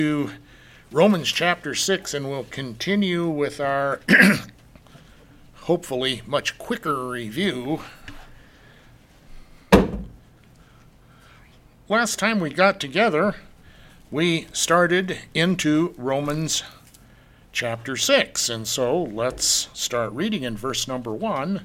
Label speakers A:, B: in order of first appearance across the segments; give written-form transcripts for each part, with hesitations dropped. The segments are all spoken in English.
A: to Romans chapter 6, and we'll continue with our hopefully much quicker review. Last time we got together, we started into Romans chapter 6, and so let's start reading in verse number 1.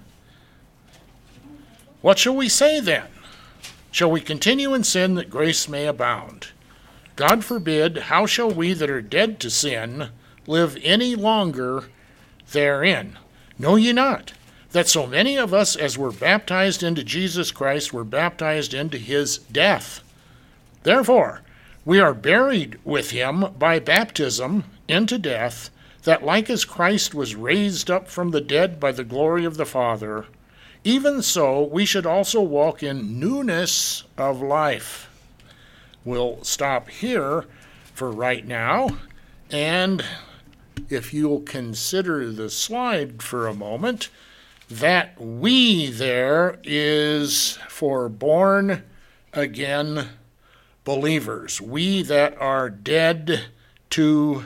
A: What shall we say then? Shall we continue in sin that grace may abound? God forbid. How shall we that are dead to sin live any longer therein? Know ye not that so many of us as were baptized into Jesus Christ were baptized into his death? Therefore we are buried with him by baptism into death, that like as Christ was raised up from the dead by the glory of the Father, even so we should also walk in newness of life. We'll stop here for right now, and if you'll consider the slide for a moment, that we there is for born again believers, we that are dead to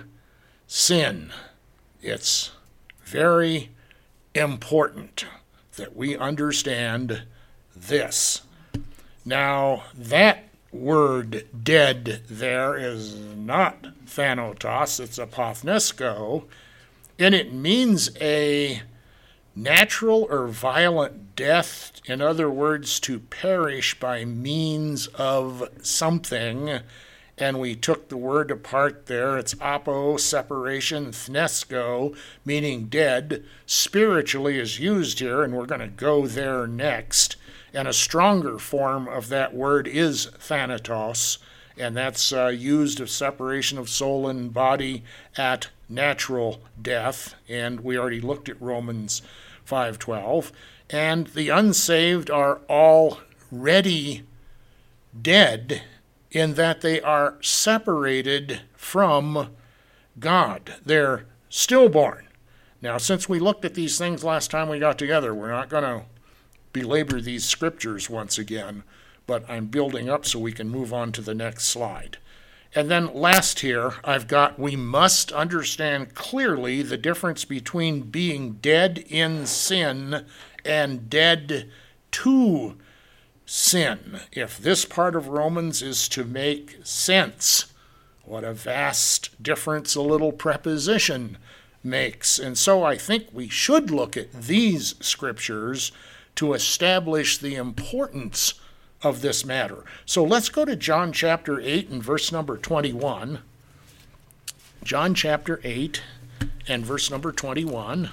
A: sin. It's very important that we understand this. Now, that word dead there is not thanatos, it's apothnesko, and it means a natural or violent death. In other words, to perish by means of something. And we took the word apart there. It's apo, separation, thnesko, meaning dead. Spiritually is used here, and we're going to go there next. And a stronger form of that word is thanatos, and that's used of separation of soul and body at natural death. And we already looked at Romans 5:12. And the unsaved are already dead in that they are separated from God. They're stillborn. Now, since we looked at these things last time we got together, we're not going to belabor these scriptures once again, but I'm building up so we can move on to the next slide. And then last here, I've got, we must understand clearly the difference between being dead in sin and dead to sin. If this part of Romans is to make sense, what a vast difference a little preposition makes. And so I think we should look at these scriptures to establish the importance of this matter. So let's go to John chapter 8 and verse number 21. John chapter 8 and verse number 21.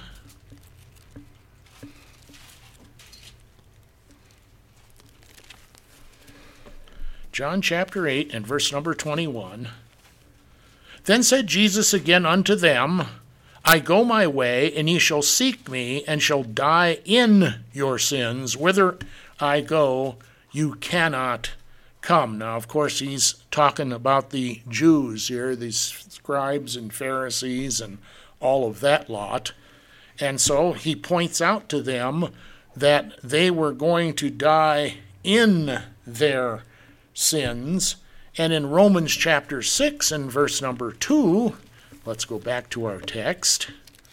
A: John chapter 8 and verse number 21. Then said Jesus again unto them, I go my way, and ye shall seek me, and shall die in your sins. Whither I go, you cannot come. Now, of course, he's talking about the Jews here, these scribes and Pharisees and all of that lot. And so he points out to them that they were going to die in their sins. And in Romans chapter 6 and verse number 2, let's go back to our text.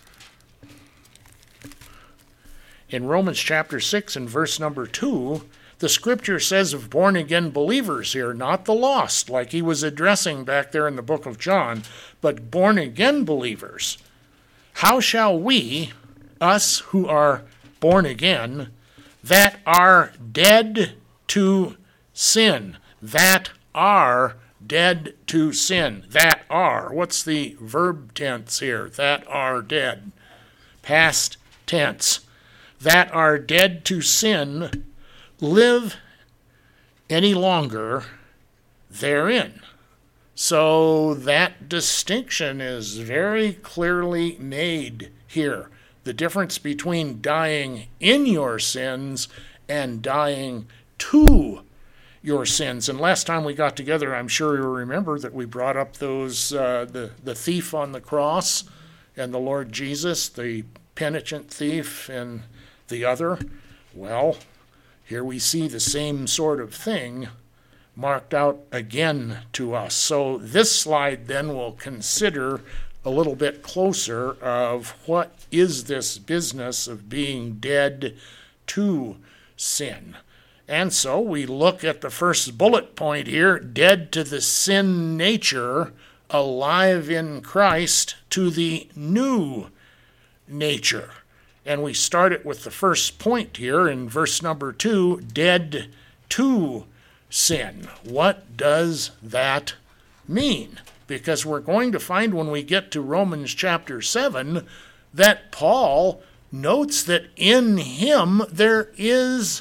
A: In Romans chapter 6 and verse number 2, the scripture says of born-again believers here, not the lost, like he was addressing back there in the book of John, but born-again believers. How shall we, us who are born again, that are dead to sin, that are dead to sin, that are, what's the verb tense here? That are dead. Past tense. That are dead to sin, live any longer therein. So that distinction is very clearly made here. The difference between dying in your sins and dying to your sins. And last time we got together, I'm sure you'll remember that we brought up those the thief on the cross and the Lord Jesus, the penitent thief and the other. Well, here we see the same sort of thing marked out again to us. So this slide then will consider a little bit closer of what is this business of being dead to sin. And so we look at the first bullet point here, dead to the sin nature, alive in Christ to the new nature. And we start it with the first point here in verse number 2, dead to sin. What does that mean? Because we're going to find when we get to Romans chapter 7 that Paul notes that in him there is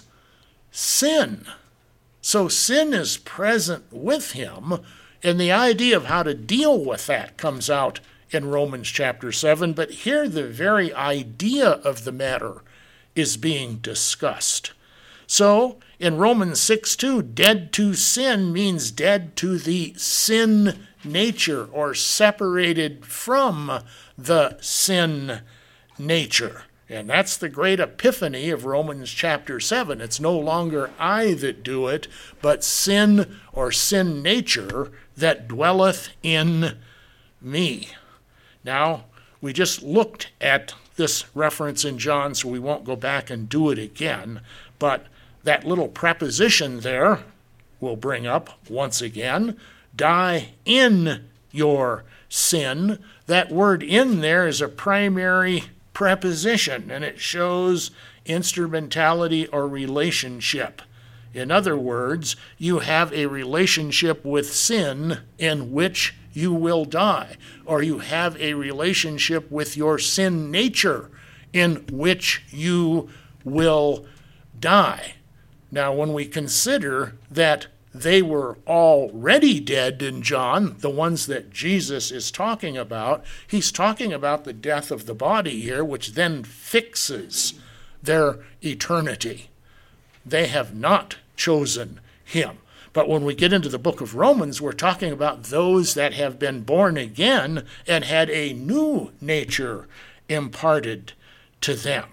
A: sin. So sin is present with him, and the idea of how to deal with that comes out in Romans chapter 7. But here the very idea of the matter is being discussed. So in Romans 6:2, dead to sin means dead to the sin nature, or separated from the sin nature. And that's the great epiphany of Romans chapter 7. It's no longer I that do it, but sin or sin nature that dwelleth in me. Now, we just looked at this reference in John, so we won't go back and do it again. But that little preposition there we'll bring up once again, die in your sin. That word in there is a primary preposition, and it shows instrumentality or relationship. In other words, you have a relationship with sin in which you will die, or you have a relationship with your sin nature in which you will die. Now, when we consider that they were already dead in John, the ones that Jesus is talking about, he's talking about the death of the body here, which then fixes their eternity. They have not chosen him. But when we get into the book of Romans, we're talking about those that have been born again and had a new nature imparted to them.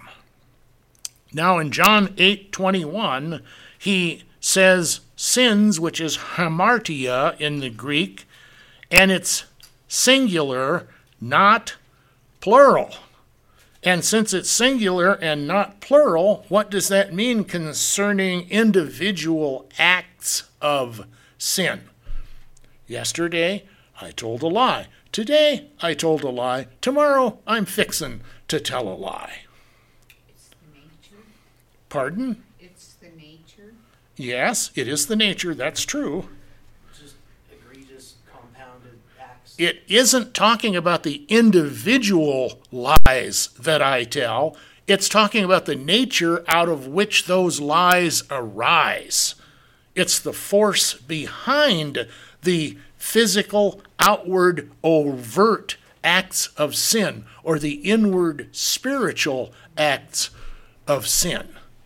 A: Now in John 8:21, he says sins, which is hamartia in the Greek, and it's singular, not plural. And since it's singular and not plural, what does that mean concerning individual acts of sin? Yesterday, I told a lie. Today, I told a lie. Tomorrow, I'm fixin' to tell a lie.
B: It's the nature.
A: Pardon?
B: It's the nature.
A: Yes, it is the nature. That's true.
C: Just egregious, compounded acts.
A: It isn't talking about the individual lies that I tell. It's talking about the nature out of which those lies arise. It's the force behind the physical, outward, overt acts of sin, or the inward spiritual acts of sin.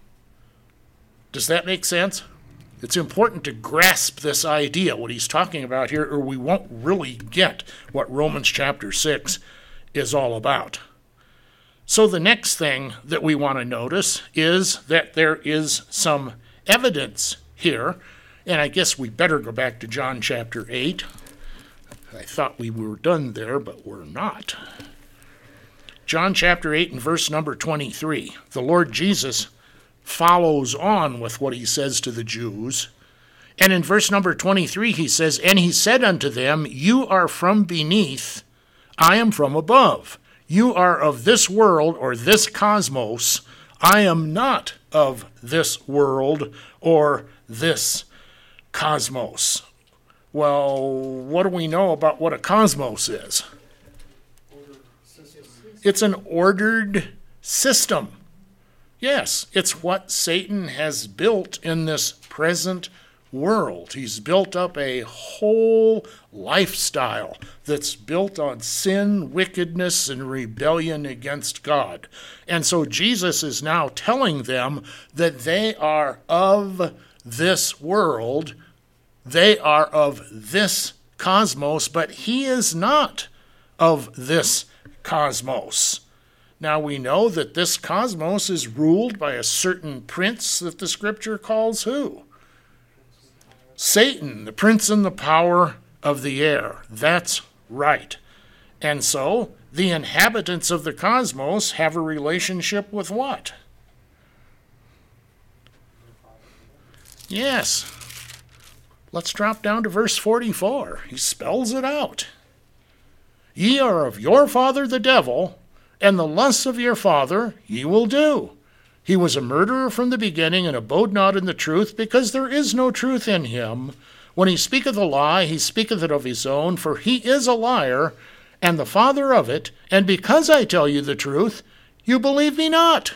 A: Does that make sense? It's important to grasp this idea, what he's talking about here, or we won't really get what Romans chapter 6 is all about. So the next thing that we want to notice is that there is some evidence here, and I guess we better go back to John chapter 8. I thought we were done there, but we're not. John chapter 8 and verse number 23. The Lord Jesus follows on with what he says to the Jews. And in verse number 23 he says, "And he said unto them, You are from beneath, I am from above. You are of this world," or this cosmos. "I am not of this world," or this cosmos. Well, what do we know about what a cosmos is? It's an ordered system. Yes, it's what Satan has built in this present world. He's built up a whole lifestyle that's built on sin, wickedness, and rebellion against God. And so Jesus is now telling them that they are of this world, they are of this cosmos, but he is not of this cosmos. Now we know that this cosmos is ruled by a certain prince that the scripture calls who? Satan, the prince and the power of the air. That's right. And so, the inhabitants of the cosmos have a relationship with what? Yes. Let's drop down to verse 44. He spells it out. Ye are of your father the devil, and the lusts of your father ye will do. He was a murderer from the beginning, and abode not in the truth, because there is no truth in him. When he speaketh a lie, he speaketh it of his own, for he is a liar, and the father of it. And because I tell you the truth, you believe me not.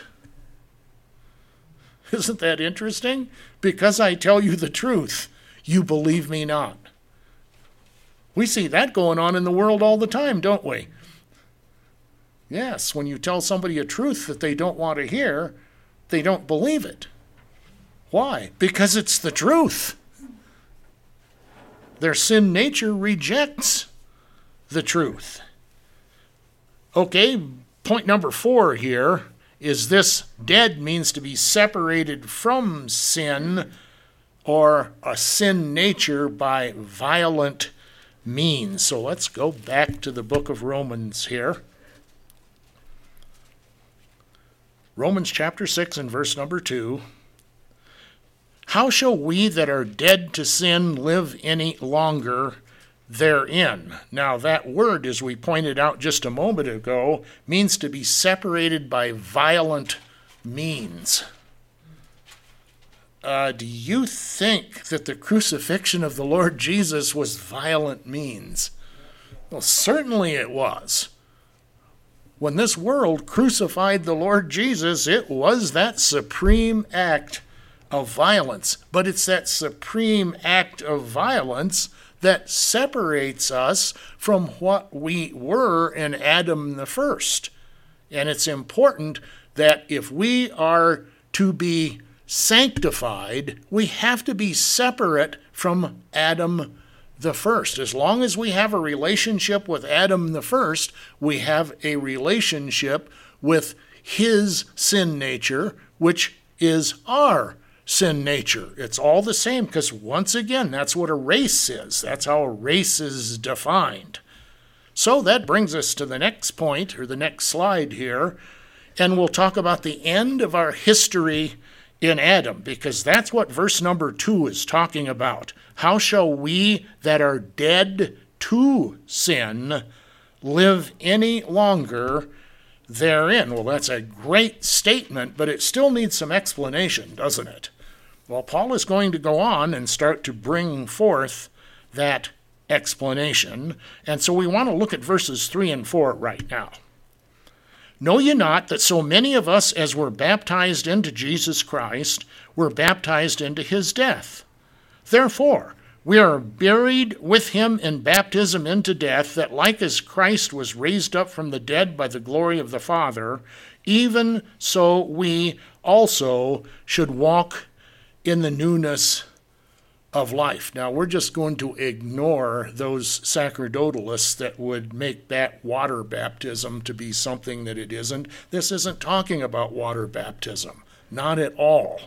A: Isn't that interesting? Because I tell you the truth, you believe me not. We see that going on in the world all the time, don't we? Yes, when you tell somebody a truth that they don't want to hear, they don't believe it. Why? Because it's the truth. Their sin nature rejects the truth. Okay, point number 4 here is this: dead means to be separated from sin or a sin nature by violent means. So let's go back to the book of Romans here. Romans chapter 6 and verse number 2. How shall we that are dead to sin live any longer therein? Now that word, as we pointed out just a moment ago, means to be separated by violent means. Do you think that the crucifixion of the Lord Jesus was violent means? Well, certainly it was. When this world crucified the Lord Jesus, it was that supreme act of violence. But it's that supreme act of violence that separates us from what we were in Adam the first. And it's important that if we are to be sanctified, we have to be separate from Adam the first. As long as we have a relationship with Adam the first, we have a relationship with his sin nature, which is our sin nature. It's all the same, because once again, that's what a race is. That's how a race is defined. So that brings us to the next point, or the next slide here, and we'll talk about the end of our history in Adam, because that's what verse number 2 is talking about. How shall we that are dead to sin live any longer therein? Well, that's a great statement, but it still needs some explanation, doesn't it? Well, Paul is going to go on and start to bring forth that explanation, and so we want to look at verses 3 and 4 right now. Know ye not that so many of us as were baptized into Jesus Christ were baptized into his death? Therefore, we are buried with him in baptism into death, that like as Christ was raised up from the dead by the glory of the Father, even so we also should walk in the newness of life. Now, we're just going to ignore those sacerdotalists that would make that water baptism to be something that it isn't. This isn't talking about water baptism. Not at all.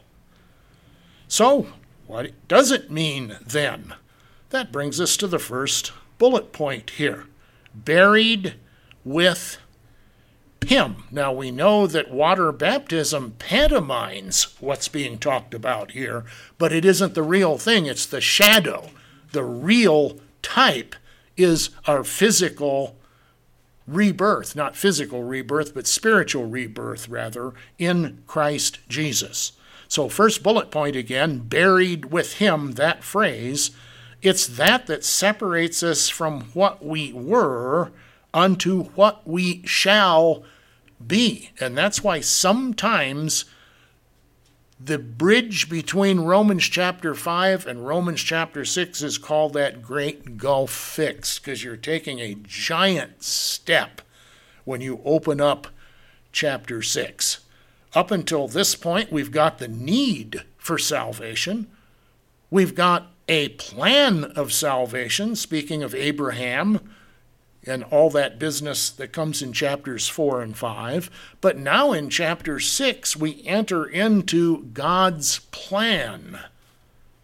A: So, what does it mean then? That brings us to the first bullet point here. Buried with him. Now we know that water baptism pantomimes what's being talked about here, but it isn't the real thing, it's the shadow. The real type is our physical rebirth, not physical rebirth, but spiritual rebirth rather, in Christ Jesus. So first bullet point again, buried with him, that phrase, it's that separates us from what we were unto what we shall be. And that's why sometimes the bridge between Romans chapter 5 and Romans chapter 6 is called that great gulf fixed, because you're taking a giant step when you open up chapter 6. Up until this point, we've got the need for salvation. We've got a plan of salvation, speaking of Abraham and all that business that comes in chapters 4 and 5. But now in chapter 6, we enter into God's plan.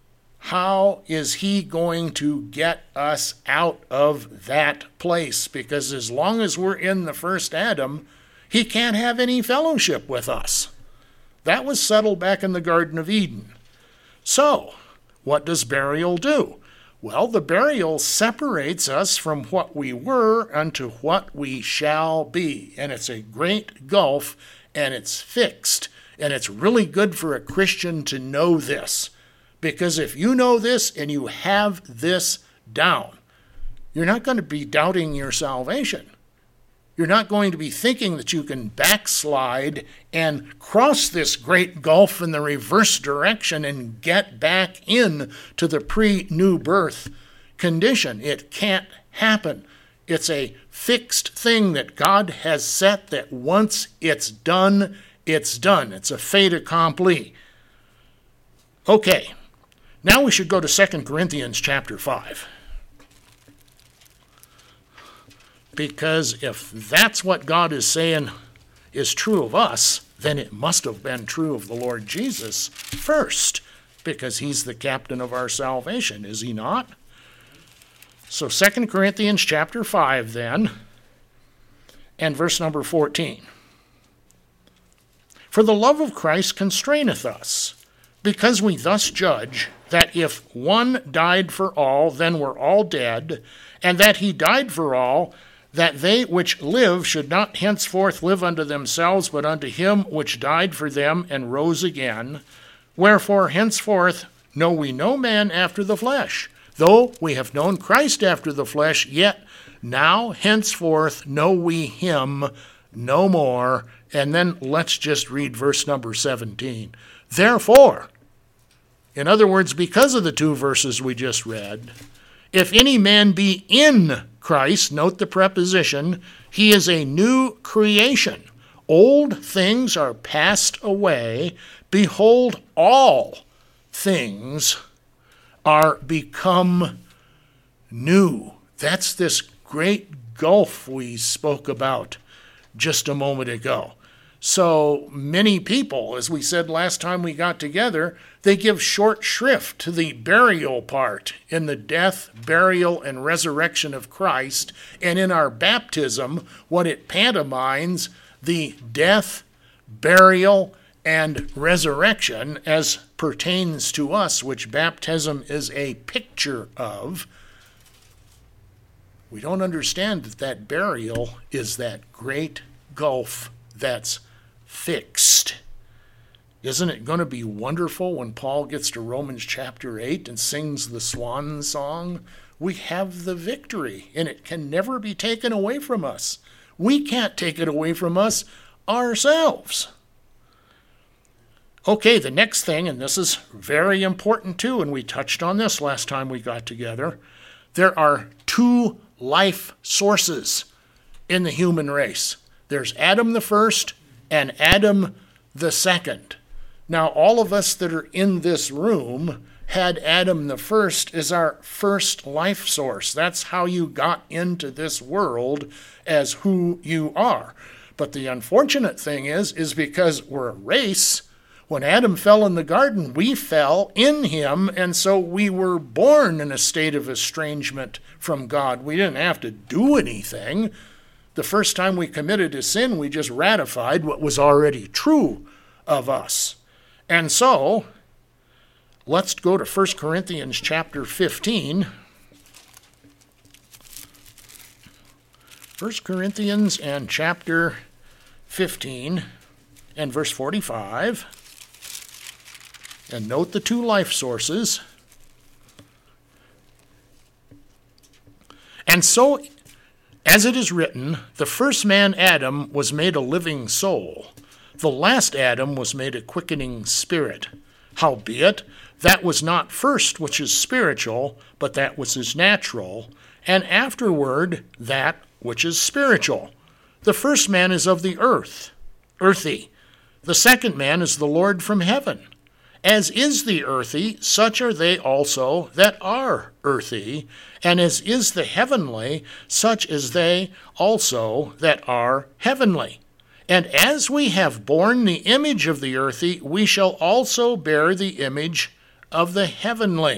A: how is he going to get us out of that place? Because as long as we're in the first Adam, he can't have any fellowship with us. That was settled back in the Garden of Eden. So, what does burial do? Well, the burial separates us from what we were unto what we shall be. And it's a great gulf, and it's fixed. And it's really good for a Christian to know this. Because if you know this and you have this down, you're not going to be doubting your salvation. You're not going to be thinking that you can backslide and cross this great gulf in the reverse direction and get back in to the pre-new birth condition. It can't happen. It's a fixed thing that God has set that once it's done, it's done. It's a fait accompli. Okay. Now we should go to 2 Corinthians chapter 5. Because if that's what God is saying is true of us, then it must have been true of the Lord Jesus first, because he's the captain of our salvation, is he not? So 2 Corinthians chapter 5 then, and verse number 14. For the love of Christ constraineth us, because we thus judge that if one died for all, then were all dead, and that he died for all, that they which live should not henceforth live unto themselves, but unto him which died for them and rose again. Wherefore henceforth know we no man after the flesh. Though we have known Christ after the flesh, yet now henceforth know we him no more. And then let's just read verse number 17. Therefore, in other words, because of the two verses we just read, if any man be in Christ, note the preposition, he is a new creation. Old things are passed away. Behold, all things are become new. That's this great gulf we spoke about just a moment ago. So many people, as we said last time we got together, they give short shrift to the burial part in the death, burial, and resurrection of Christ, and in our baptism, what it pantomimes, the death, burial, and resurrection as pertains to us, which baptism is a picture of. We don't understand that that burial is that great gulf that's fixed. Isn't it going to be wonderful when Paul gets to Romans chapter 8 and sings the swan song? We have the victory, and it can never be taken away from us. We can't take it away from us ourselves. Okay, the next thing, and this is very important too, and we touched on this last time we got together, there are two life sources in the human race. There's Adam the first and Adam the second. Now, all of us that are in this room had Adam the first as our first life source. That's how you got into this world as who you are. But the unfortunate thing is because we're a race, when Adam fell in the garden, we fell in him, and so we were born in a state of estrangement from God. We didn't have to do anything. The first time we committed a sin, we just ratified what was already true of us. And so, let's go to 1 Corinthians chapter 15. 1 Corinthians and chapter 15 and verse 45. And note the two life sources. And so, as it is written, the first man Adam was made a living soul. The last Adam was made a quickening spirit. Howbeit, that was not first which is spiritual, but that which is natural, and afterward that which is spiritual. The first man is of the earth, earthy. The second man is the Lord from heaven. As is the earthy, such are they also that are earthy, and as is the heavenly, such is they also that are heavenly. And as we have borne the image of the earthy, we shall also bear the image of the heavenly.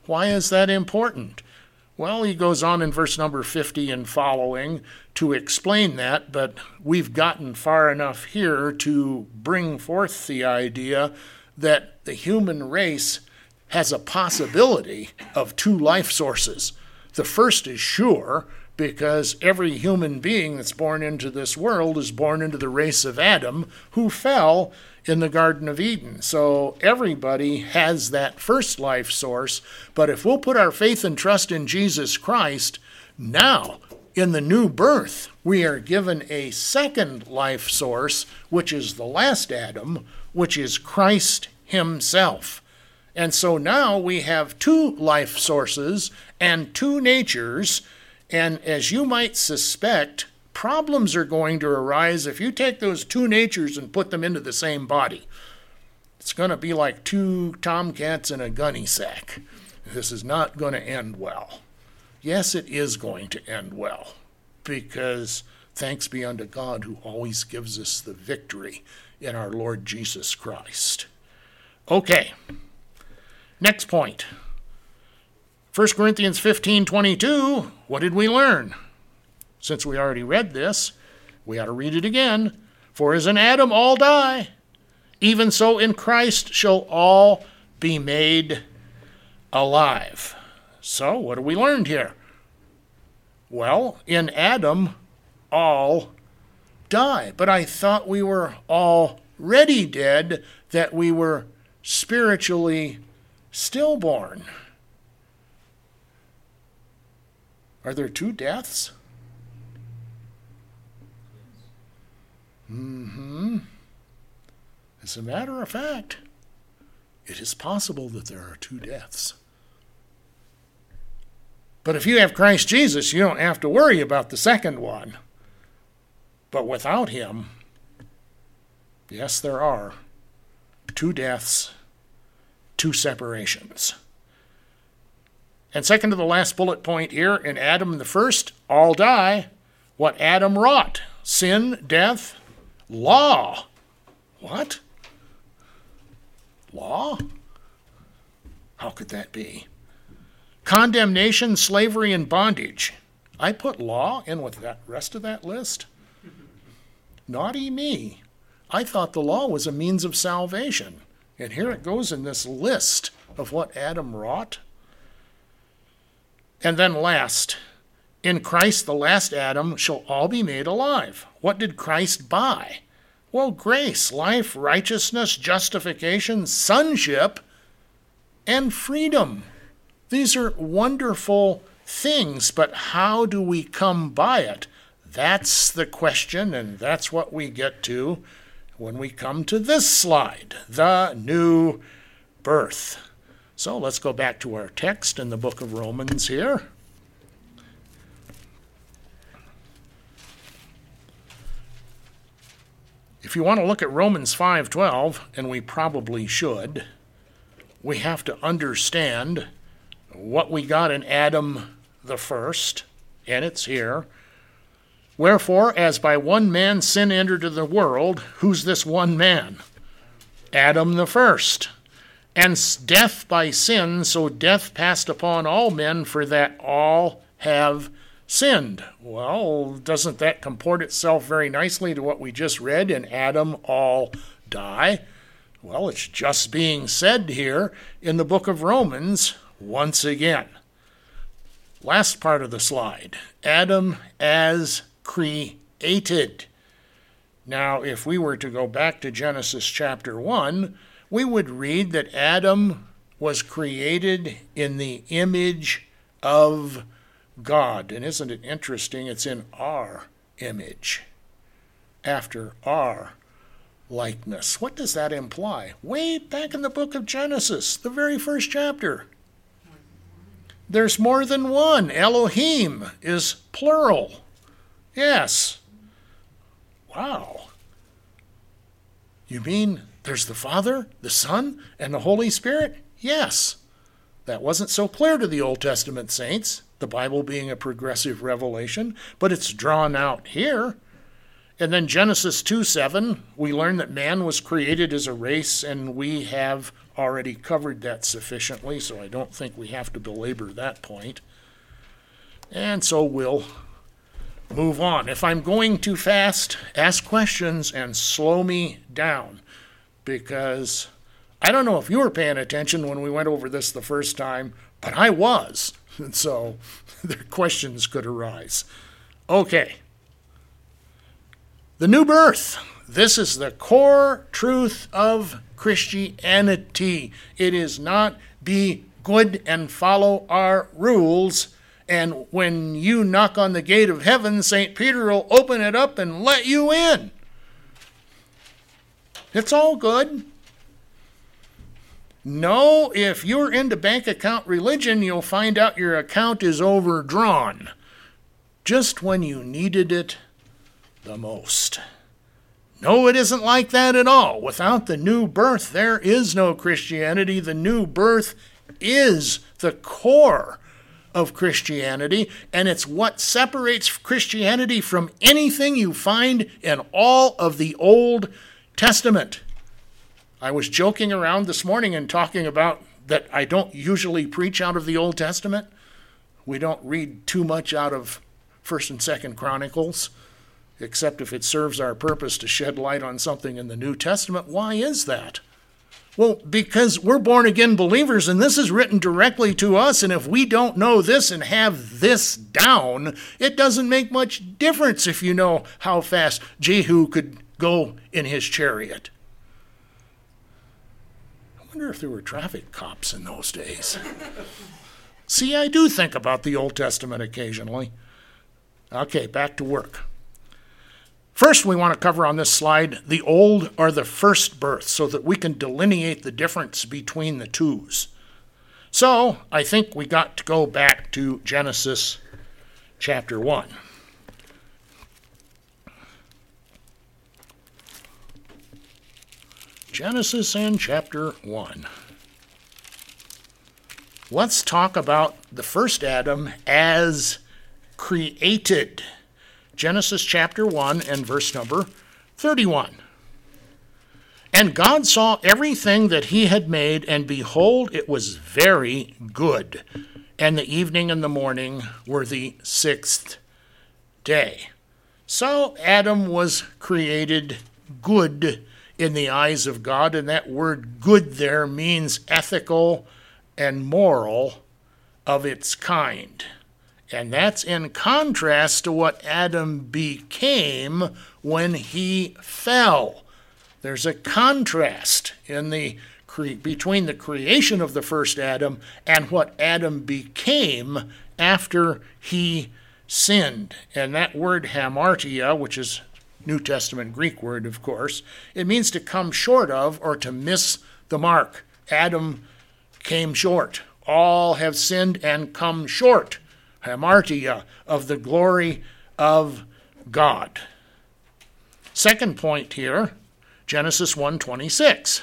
A: Why is that important? Well, he goes on in verse number 50 and following to explain that, but we've gotten far enough here to bring forth the idea that the human race has a possibility of two life sources. The first is sure, because every human being that's born into this world is born into the race of Adam, who fell in the Garden of Eden. So everybody has that first life source, but if we'll put our faith and trust in Jesus Christ, now, in the new birth, we are given a second life source, which is the last Adam, which is Christ himself. And so now we have two life sources and two natures, and as you might suspect, problems are going to arise if you take those two natures and put them into the same body. It's going to be like two tomcats in a gunny sack. This is not going to end well. Yes, it is going to end well, because thanks be unto God who always gives us the victory in our Lord Jesus Christ. Okay, next point. 1 Corinthians 15:22, what did we learn? Since we already read this, we ought to read it again. For as in Adam all die, even so in Christ shall all be made alive. So, what have we learned here? Well, in Adam, all die. But I thought we were already dead, that we were spiritually stillborn. Are there two deaths? As a matter of fact, it is possible that there are two deaths. But if you have Christ Jesus, you don't have to worry about the second one. But without him, yes, there are two deaths, two separations. And second to the last bullet point here, in Adam the first, all die. What Adam wrought: sin, death, law. What? Law? How could that be? Condemnation, slavery, and bondage. I put law in with that rest of that list? Naughty me. I thought the law was a means of salvation. And here it goes in this list of what Adam wrought. And then last, in Christ, the last Adam, shall all be made alive. What did Christ buy? Well, grace, life, righteousness, justification, sonship, and freedom. These are wonderful things, but how do we come by it? That's the question, and that's what we get to when we come to this slide, the new birth. So let's go back to our text in the book of Romans here. If you want to look at Romans 5:12, and we probably should, we have to understand what we got in Adam the first, and it's here. Wherefore, as by one man sin entered into the world, who's this one man? Adam the first. And death by sin, so death passed upon all men, for that all have sinned. Well, doesn't that comport itself very nicely to what we just read in Adam all die? Well, it's just being said here in the book of Romans once again. Last part of the slide, Adam as created. Now, if we were to go back to Genesis chapter 1, we would read that Adam was created in the image of God. And isn't it interesting? It's in our image, after our likeness. What does that imply? Way back in the book of Genesis, the very first chapter. There's more than one. Elohim is plural. Yes. Wow. You mean there's the Father, the Son, and the Holy Spirit? Yes. That wasn't so clear to the Old Testament saints, the Bible being a progressive revelation, but it's drawn out here. And then Genesis 2:7, we learn that man was created as a race, and we have already covered that sufficiently, so I don't think we have to belabor that point. And so we'll move on. If I'm going too fast, ask questions and slow me down, because I don't know if you were paying attention when we went over this the first time, but I was, and so the questions could arise. Okay. The new birth. This is the core truth of Christianity. It is not be good and follow our rules, and when you knock on the gate of heaven, St. Peter will open it up and let you in. It's all good. No, if you're into bank account religion, you'll find out your account is overdrawn just when you needed it the most. No, it isn't like that at all. Without the new birth, there is no Christianity. The new birth is the core of Christianity, and it's what separates Christianity from anything you find in all of the Old Testament. I was joking around this morning and talking about that I don't usually preach out of the Old Testament. We don't read too much out of 1st and 2nd Chronicles, except if it serves our purpose to shed light on something in the New Testament. Why is that? Well, because we're born-again believers, and this is written directly to us, and if we don't know this and have this down, it doesn't make much difference if you know how fast Jehu could go in his chariot. I wonder if there were traffic cops in those days. See, I do think about the Old Testament occasionally. Okay, back to work. First, we want to cover on this slide the old or the first birth so that we can delineate the difference between the twos. So, I think we got to go back to Genesis chapter 1. Genesis and chapter 1. Let's talk about the first Adam as created. Genesis chapter 1 and verse number 31. And God saw everything that he had made, and behold, it was very good. And the evening and the morning were the 6th day. So Adam was created good in the eyes of God, and that word good there means ethical and moral of its kind. And that's in contrast to what Adam became when he fell. There's a contrast in between the creation of the first Adam and what Adam became after he sinned. And that word hamartia, which is New Testament Greek word, of course, it means to come short of or to miss the mark. Adam came short. All have sinned and come short, hamartia, of the glory of God. Second point here, Genesis 1:26.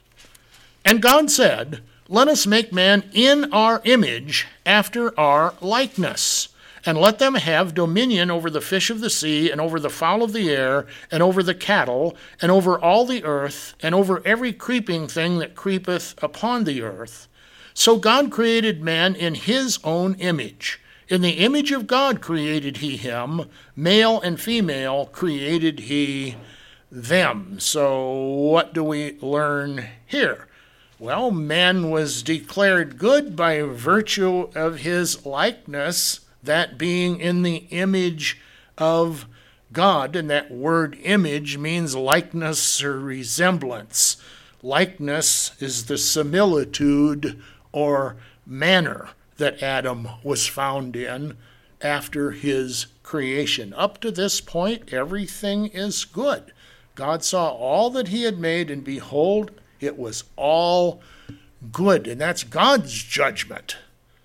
A: And God said, let us make man in our image, after our likeness, and let them have dominion over the fish of the sea, and over the fowl of the air, and over the cattle, and over all the earth, and over every creeping thing that creepeth upon the earth. So God created man in his own image. In the image of God created he him, male and female created he them. So what do we learn here? Well, man was declared good by virtue of his likeness, that being in the image of God. And that word image means likeness or resemblance. Likeness is the similitude or manner that Adam was found in after his creation. Up to this point, everything is good. God saw all that he had made, and behold, it was all good. And that's God's judgment.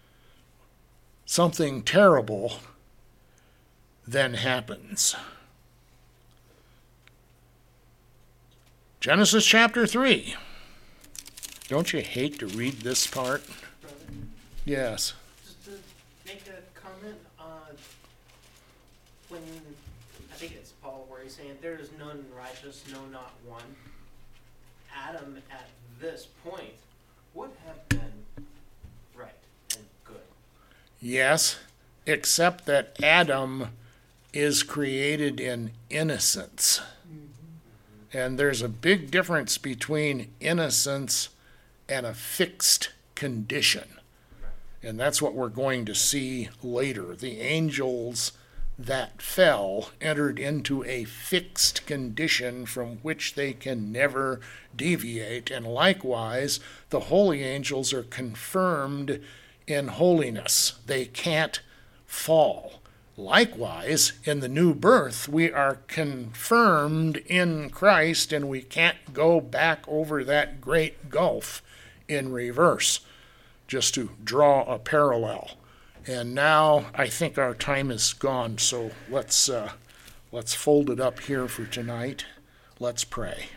A: Something terrible then happens. Genesis chapter 3. Don't you hate to read this part?
C: Brother,
A: Yes.
C: just to make a comment on when think it's Paul where he's saying, there is none righteous, no, not one. Adam at this point would have been right and good.
A: Yes, except that Adam is created in innocence. And there's a big difference between innocence and a fixed condition. And that's what we're going to see later. The angels that fell entered into a fixed condition from which they can never deviate. And likewise, the holy angels are confirmed in holiness. They can't fall. Likewise, in the new birth, we are confirmed in Christ, and we can't go back over that great gulf in reverse, just to draw a parallel. And now I think our time is gone, so let's fold it up here for tonight. Let's pray.